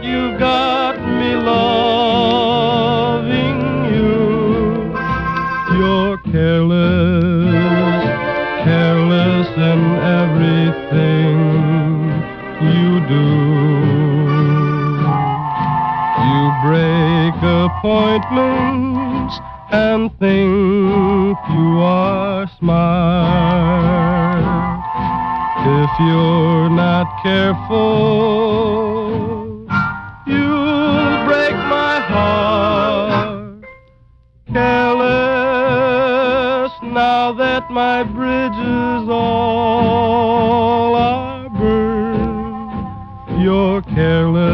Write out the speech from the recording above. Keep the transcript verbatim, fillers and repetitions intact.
you got me loving you. You're careless, careless in everything you do. You break appointments and think you are smart. If you're not careful, you'll break my heart. Careless, now that my bridges all are burned. You're careless.